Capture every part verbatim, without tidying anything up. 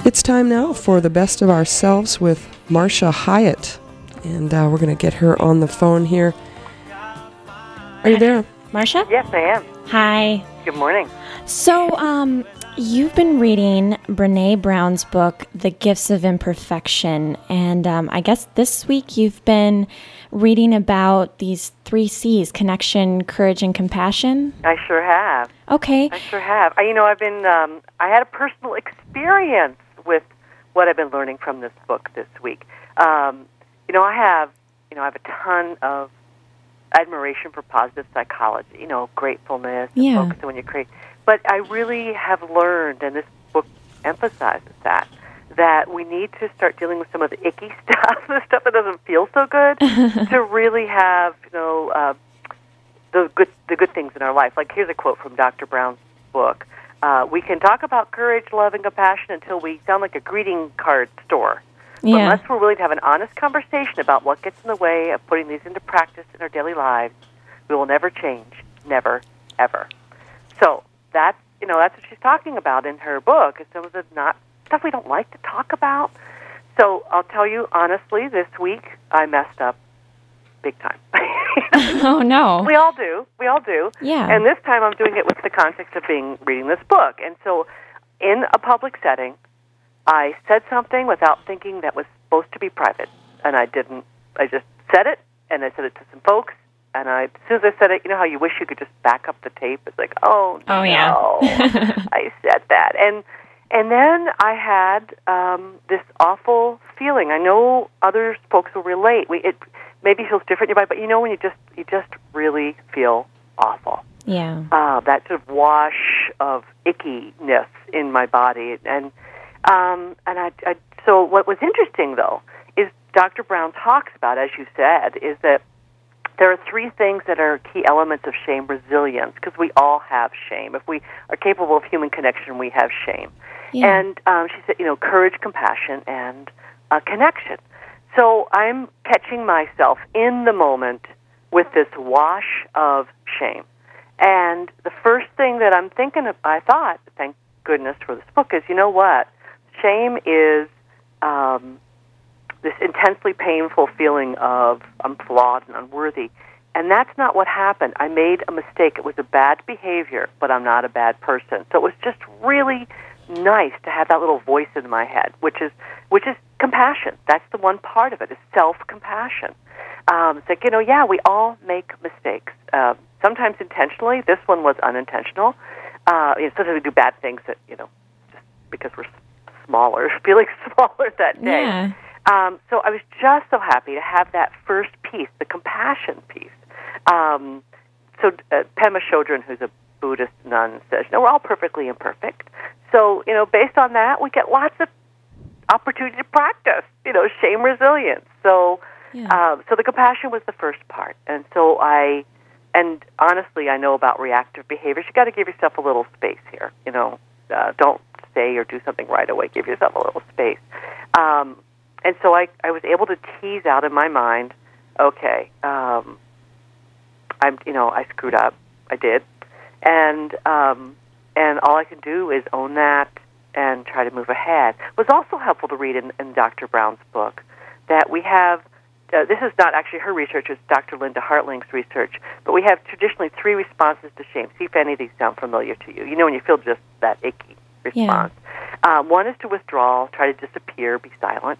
It's time now for the best of ourselves with Marcia Hyatt, and uh, we're going to get her on the phone here. Are you there, Marcia? Yes, I am. Hi. Good morning. So, um, you've been reading Brené Brown's book, The Gifts of Imperfection, and um, I guess this week you've been reading about these three C's: connection, courage, and compassion. I sure have. Okay. I sure have. I, you know, I've been. Um, I had a personal experience with what I've been learning from this book this week. Um, you know, I have. You know, I have a ton of admiration for positive psychology. You know, gratefulness, and Yeah. focus on when you create. But I really have learned, and this book emphasizes that, that we need to start dealing with some of the icky stuff, the stuff that doesn't feel so good, to really have, you know, uh, the good the good things in our life. Like, here's a quote from Doctor Brown's book. Uh, we can talk about courage, love, and compassion until we sound like a greeting card store. But Yeah. unless we're willing to have an honest conversation about what gets in the way of putting these into practice in our daily lives, we will never change. Never, ever. So that's, you know, that's what she's talking about in her book, is some of the not stuff we don't like to talk about. So I'll tell you honestly, this week I messed up big time. Oh, no. We all do. We all do. Yeah. And this time I'm doing it with the context of being reading this book. And so in a public setting, I said something without thinking that was supposed to be private. And I didn't. I just said it, and I said it to some folks. And I, as soon as I said it, you know how you wish you could just back up the tape? It's like, oh, Oh, no, yeah. I said that. And and then I had um, this awful feeling. I know other folks will relate. We it maybe feels different in your body, but you know when you just you just really feel awful. Yeah. Uh, that sort of wash of ickiness in my body. And um, and I, I so what was interesting, though, is Doctor Brown talks about, as you said, is that there are three things that are key elements of shame resilience, because we all have shame. If we are capable of human connection, we have shame. Yeah. And um, she said, you know, courage, compassion, and uh, connection. So I'm catching myself in the moment with this wash of shame. And the first thing that I'm thinking of, I thought, thank goodness for this book, is, you know what? Shame is um, this intensely painful feeling of I'm flawed and unworthy. And that's not what happened. I made a mistake. It was a bad behavior, but I'm not a bad person. So it was just really nice to have that little voice in my head, which is which is compassion. That's the one part of it, is self-compassion. Um, it's like, you know, yeah, we all make mistakes. Uh, sometimes intentionally. This one was unintentional. Uh, you know, sometimes we do bad things that, you know, just because we're smaller, feeling smaller that day. Yeah. Um, so I was just so happy to have that first piece, the compassion piece. Um, so uh, Pema Chodron, who's a Buddhist nun, says, no, we're all perfectly imperfect. So, you know, based on that, we get lots of opportunity to practice, you know, shame resilience. So, Yeah. um, so the compassion was the first part. And so I, and honestly, I know about reactive behaviors. You got to give yourself a little space here. You know, uh, don't say or do something right away. Give yourself a little space. Um, and so I, I was able to tease out in my mind, okay, um, I'm, you know, I screwed up. I did. And, um, and all I can do is own that and try to move ahead. It was also helpful to read in, in Doctor Brown's book that we have, uh, this is not actually her research, it's Doctor Linda Hartling's research, but we have traditionally three responses to shame. See if any of these sound familiar to you. You know when you feel just that icky response. Yeah. Um, one is to withdraw, try to disappear, be silent.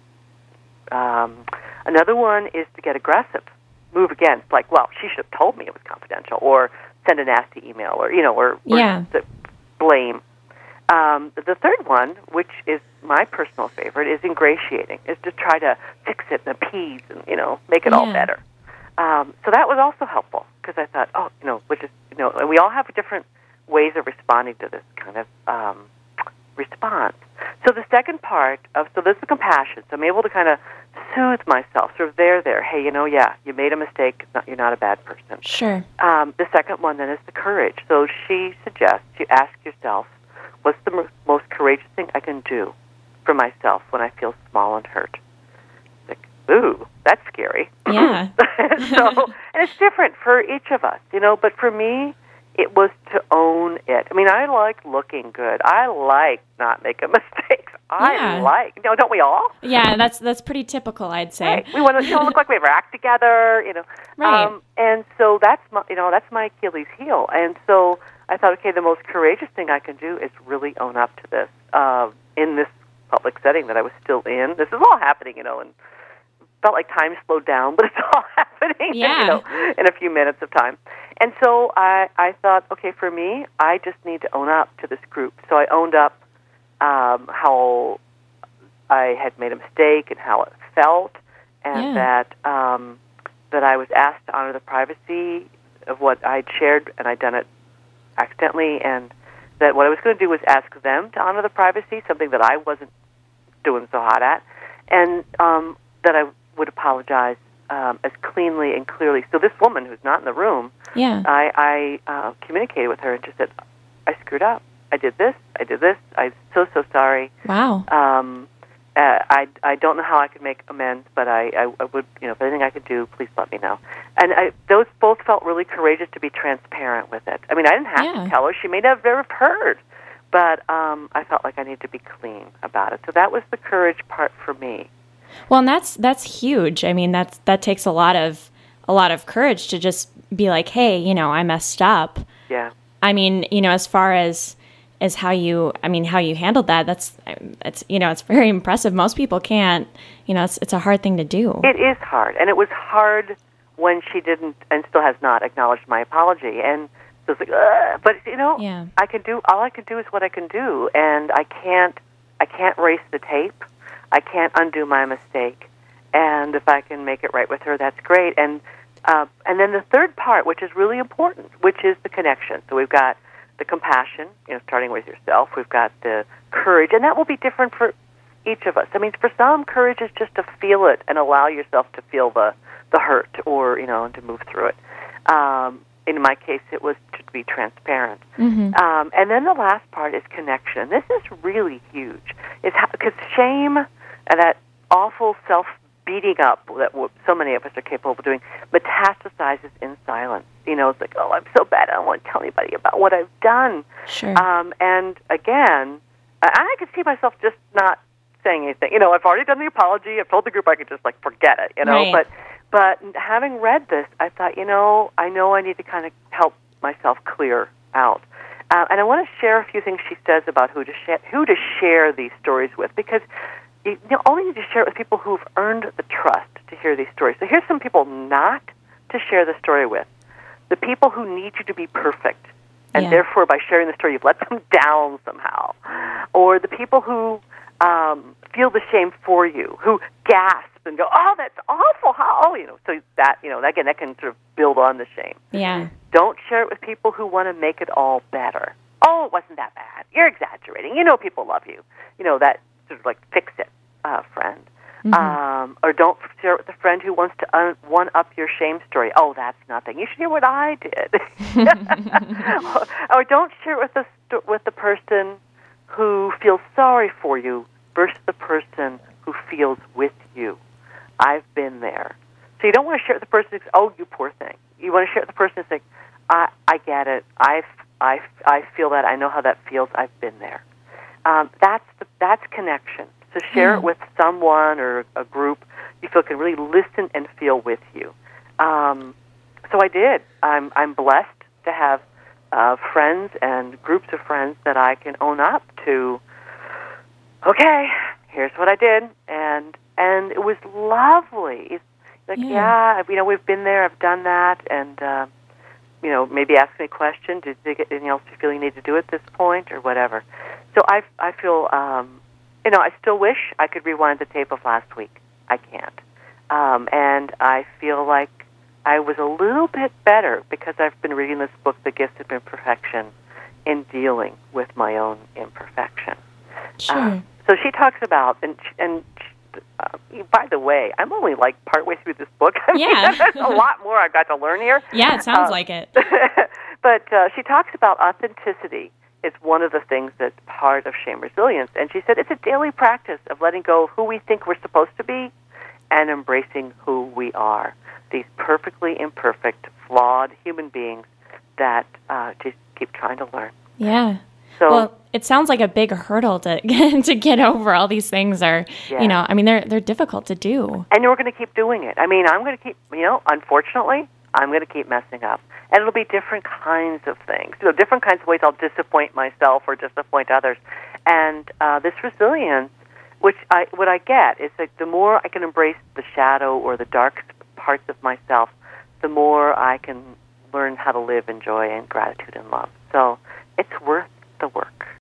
Um, another one is to get aggressive, move against, like, well, she should have told me it was confidential, or send a nasty email, or, you know, or, or Yeah. the blame. Um, the third one, which is my personal favorite, is ingratiating, is to try to fix it and appease and, you know, make it all Yeah. better. Um, so that was also helpful, because I thought, oh, you know, which is, you know, and we all have different ways of responding to this kind of um, response. So the second part of, so this is compassion. So I'm able to kind of soothe myself, sort of there, there. Hey, you know, yeah, you made a mistake. Not, you're not a bad person. Sure. Um, the second one then is the courage. So she suggests you ask yourself, what's the m- most courageous thing I can do for myself when I feel small and hurt? Like, ooh, that's scary. Yeah. So, and it's different for each of us, you know, but for me, it was to own it. I mean, I like looking good. I like not making mistakes. I Yeah. like, you know, don't we all? Yeah, that's that's pretty typical, I'd say. Right. We want to, you know, look like we have our act together, you know. Right. Um, and so that's my, you know, that's my Achilles heel. And so I thought, okay, the most courageous thing I can do is really own up to this uh, in this public setting that I was still in. This is all happening, you know, and felt like time slowed down, but it's all happening, Yeah. you know, in a few minutes of time. And so I, I thought, okay, for me, I just need to own up to this group. So I owned up um, how I had made a mistake and how it felt, and Yeah. that um, that I was asked to honor the privacy of what I'd shared, and I'd done it accidentally, and that what I was going to do was ask them to honor the privacy, something that I wasn't doing so hot at, and um, that I would apologize um, as cleanly and clearly. So this woman who's not in the room, Yeah. I, I uh, communicated with her and just said, I screwed up. I did this. I did this. I'm so, so sorry. Wow. Um, uh, I, I don't know how I could make amends, but I, I, I would, you know, if anything I could do, please let me know. And I, those both felt really courageous to be transparent with it. I mean, I didn't have Yeah. to tell her. She may not have ever heard, but um, I felt like I needed to be clean about it. So that was the courage part for me. Well, and that's that's huge. I mean, that's that takes a lot of a lot of courage to just be like, "Hey, you know, I messed up." Yeah. I mean, you know, as far as as how you, I mean, how you handled that, that's it's you know, it's very impressive. Most people can't. You know, it's it's a hard thing to do. It is hard, and it was hard when she didn't and still has not acknowledged my apology. And so it's like, ugh. But you know, Yeah. I can do all I can do is what I can do, and I can't I can't erase the tape. I can't undo my mistake, and if I can make it right with her, that's great. And uh, and then the third part, which is really important, which is the connection. So we've got the compassion, you know, starting with yourself. We've got the courage, and that will be different for each of us. I mean, for some, courage is just to feel it and allow yourself to feel the the hurt, or you know, and to move through it. Um, in my case, it was to be transparent. Mm-hmm. Um, and then the last part is connection. This is really huge. It's because shame and that awful self-beating up that so many of us are capable of doing metastasizes in silence. You know, it's like, oh, I'm so bad, I don't want to tell anybody about what I've done. Sure. Um, and again, I, I could see myself just not saying anything. You know, I've already done the apology. I've told the group I could just, like, forget it, you know. Right. But but having read this, I thought, you know, I know I need to kind of help myself clear out. Uh, and I want to share a few things she says about who to share, who to share these stories with, because you, you only need to share it with people who've earned the trust to hear these stories. So here's some people not to share the story with. The people who need you to be perfect, and Yeah. therefore by sharing the story you've let them down somehow. Or the people who um, feel the shame for you, who gasp and go, oh, that's awful, how, oh, you know, so that, you know, again, that can sort of build on the shame. Yeah. Don't share it with people who want to make it all better. Oh, it wasn't that bad. You're exaggerating. You know people love you. You know, that sort of like fix it uh, friend. Mm-hmm. Um, or don't share it with a friend who wants to un- one-up your shame story. Oh, that's nothing. You should hear what I did. Or don't share it with the, st- with the person who feels sorry for you versus the person who feels with you. I've been there. So you don't want to share it with the person who says, oh, you poor thing. You want to share it with the person who's like, I, I get it. I, I, I feel that. I know how that feels. I've been there. Um, that's the, that's connection. So share Mm. it with someone or a group you feel can really listen and feel with you. Um, so I did. I'm I'm blessed to have uh, friends and groups of friends that I can own up to. Okay, here's what I did, and and it was lovely. It's like, Yeah. yeah, you know, we've been there. I've done that, and uh, you know, maybe ask me a question. Did you get anything else you feel you need to do at this point, or whatever? So I I feel. Um, You know, I still wish I could rewind the tape of last week. I can't. Um, and I feel like I was a little bit better because I've been reading this book, The Gift of Imperfection, in dealing with my own imperfection. Sure. Uh, so she talks about, and, and uh, by the way, I'm only like partway through this book. I mean, Yeah. there's a lot more I've got to learn here. Yeah, it sounds Uh, like it. But uh, she talks about authenticity. It's one of the things that's part of shame resilience. And she said it's a daily practice of letting go of who we think we're supposed to be and embracing who we are. These perfectly imperfect, flawed human beings that uh, just keep trying to learn. Yeah. So, well, it sounds like a big hurdle to to get over. All these things are, yeah. you know, I mean, they're they're difficult to do. And we're going to keep doing it. I mean, I'm going to keep, you know, unfortunately, I'm going to keep messing up. And it'll be different kinds of things. You know, different kinds of ways I'll disappoint myself or disappoint others. And uh, this resilience, which I what I get is that the more I can embrace the shadow or the dark parts of myself, the more I can learn how to live in joy and gratitude and love. So it's worth